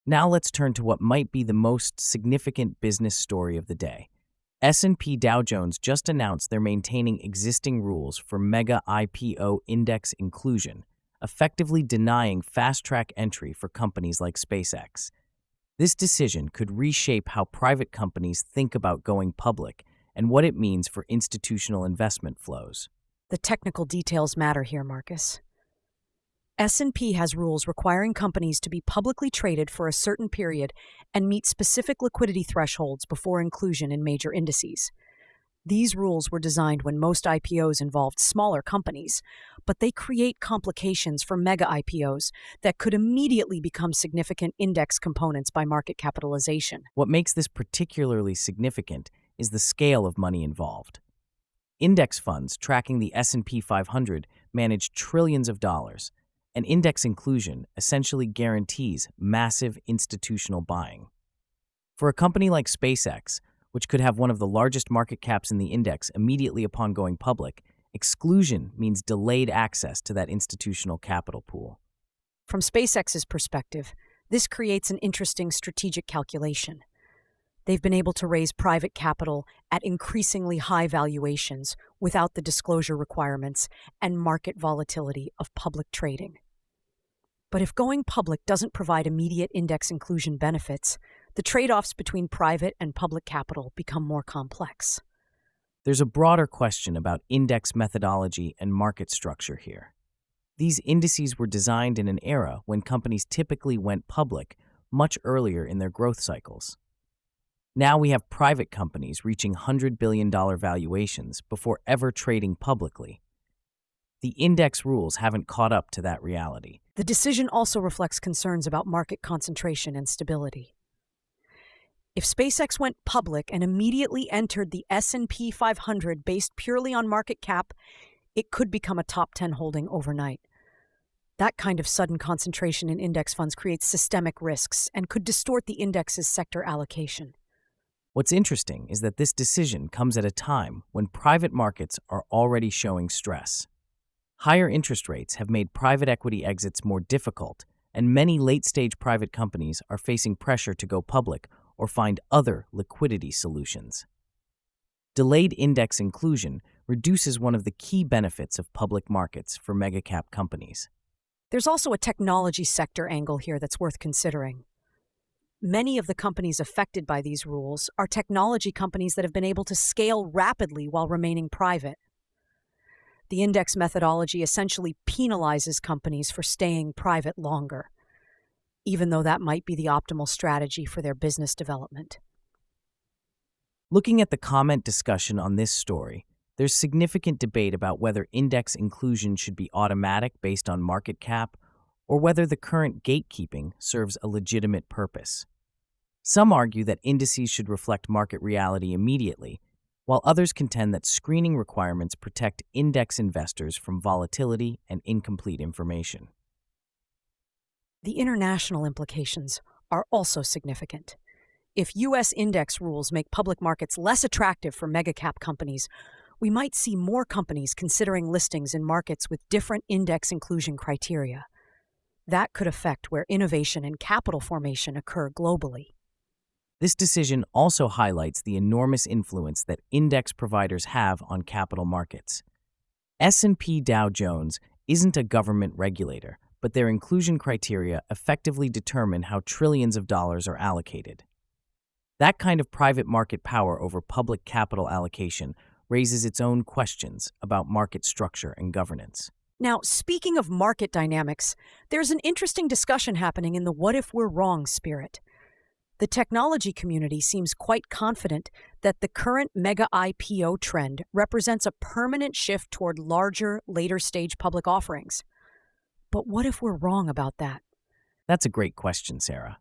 Now let's turn to what might be the most significant business story of the day. S&P Dow Jones just announced they're maintaining existing rules for mega IPO index inclusion, effectively denying fast-track entry for companies like SpaceX. This decision could reshape how private companies think about going public and what it means for institutional investment flows. The technical details matter here, Marcus. S&P has rules requiring companies to be publicly traded for a certain period and meet specific liquidity thresholds before inclusion in major indices. These rules were designed when most IPOs involved smaller companies, but they create complications for mega IPOs that could immediately become significant index components by market capitalization. What makes this particularly significant is the scale of money involved. Index funds tracking the S&P 500 manage trillions of dollars, and index inclusion essentially guarantees massive institutional buying. For a company like SpaceX, which could have one of the largest market caps in the index immediately upon going public, exclusion means delayed access to that institutional capital pool. From SpaceX's perspective, this creates an interesting strategic calculation. They've been able to raise private capital at increasingly high valuations without the disclosure requirements and market volatility of public trading. But if going public doesn't provide immediate index inclusion benefits, the trade-offs between private and public capital become more complex. There's a broader question about index methodology and market structure here. These indices were designed in an era when companies typically went public much earlier in their growth cycles. Now we have private companies reaching $100 billion valuations before ever trading publicly. The index rules haven't caught up to that reality. The decision also reflects concerns about market concentration and stability. If SpaceX went public and immediately entered the S&P 500 based purely on market cap, it could become a top 10 holding overnight. That kind of sudden concentration in index funds creates systemic risks and could distort the index's sector allocation. What's interesting is that this decision comes at a time when private markets are already showing stress. Higher interest rates have made private equity exits more difficult, and many late-stage private companies are facing pressure to go public or find other liquidity solutions. Delayed index inclusion reduces one of the key benefits of public markets for mega-cap companies. There's also a technology sector angle here that's worth considering. Many of the companies affected by these rules are technology companies that have been able to scale rapidly while remaining private. The index methodology essentially penalizes companies for staying private longer, even though that might be the optimal strategy for their business development. Looking at the comment discussion on this story, there's significant debate about whether index inclusion should be automatic based on market cap or whether the current gatekeeping serves a legitimate purpose. Some argue that indices should reflect market reality immediately, while others contend that screening requirements protect index investors from volatility and incomplete information. The international implications are also significant. If U.S. index rules make public markets less attractive for mega-cap companies, we might see more companies considering listings in markets with different index inclusion criteria. That could affect where innovation and capital formation occur globally. This decision also highlights the enormous influence that index providers have on capital markets. S&P Dow Jones isn't a government regulator, but their inclusion criteria effectively determine how trillions of dollars are allocated. That kind of private market power over public capital allocation raises its own questions about market structure and governance. Now, speaking of market dynamics, there's an interesting discussion happening in the what if we're wrong spirit. The technology community seems quite confident that the current mega IPO trend represents a permanent shift toward larger, later-stage public offerings. But what if we're wrong about that? That's a great question, Sarah.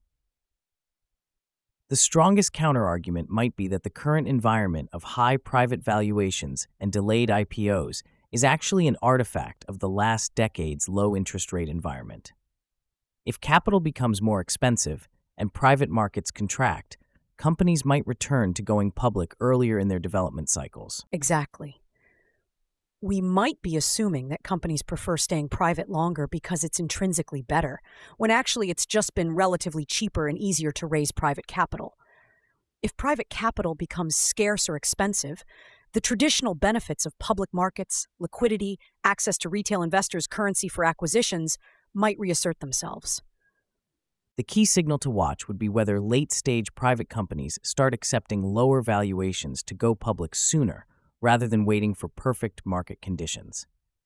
The strongest counterargument might be that the current environment of high private valuations and delayed IPOs is actually an artifact of the last decade's low interest rate environment. If capital becomes more expensive and private markets contract, companies might return to going public earlier in their development cycles. Exactly. We might be assuming that companies prefer staying private longer because it's intrinsically better, when actually it's just been relatively cheaper and easier to raise private capital. If private capital becomes scarce or expensive, the traditional benefits of public markets, liquidity, access to retail investors, currency for acquisitions might reassert themselves. The key signal to watch would be whether late-stage private companies start accepting lower valuations to go public sooner, rather than waiting for perfect market conditions.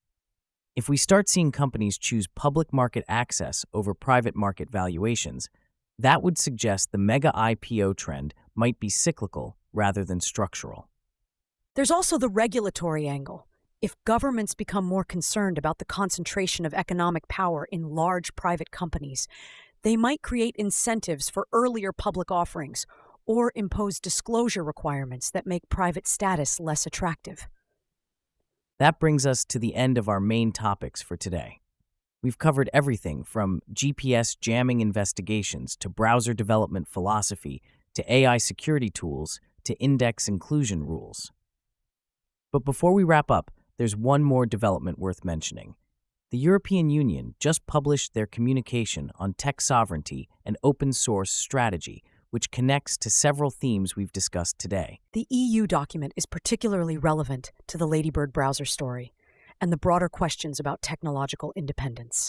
If we start seeing companies choose public market access over private market valuations, that would suggest the mega IPO trend might be cyclical rather than structural. There's also the regulatory angle. If governments become more concerned about the concentration of economic power in large private companies, they might create incentives for earlier public offerings or impose disclosure requirements that make private status less attractive. That brings us to the end of our main topics for today. We've covered everything from GPS jamming investigations to browser development philosophy to AI security tools to index inclusion rules. But before we wrap up, there's one more development worth mentioning. The European Union just published their communication on tech sovereignty and open source strategy, which connects to several themes we've discussed today. The EU document is particularly relevant to the Ladybird browser story and the broader questions about technological independence.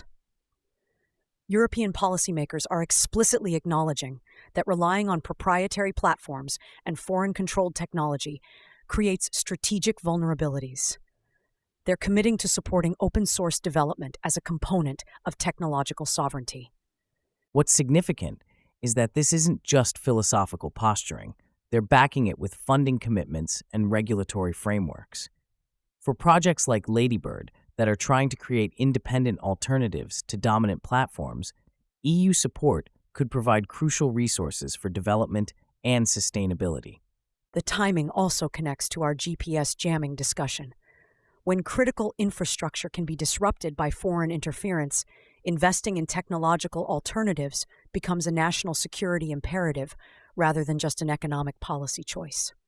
European policymakers are explicitly acknowledging that relying on proprietary platforms and foreign-controlled technology creates strategic vulnerabilities. They're committing to supporting open-source development as a component of technological sovereignty. What's significant is that this isn't just philosophical posturing. They're backing it with funding commitments and regulatory frameworks. For projects like Ladybird that are trying to create independent alternatives to dominant platforms, EU support could provide crucial resources for development and sustainability. The timing also connects to our GPS jamming discussion. When critical infrastructure can be disrupted by foreign interference, investing in technological alternatives becomes a national security imperative rather than just an economic policy choice.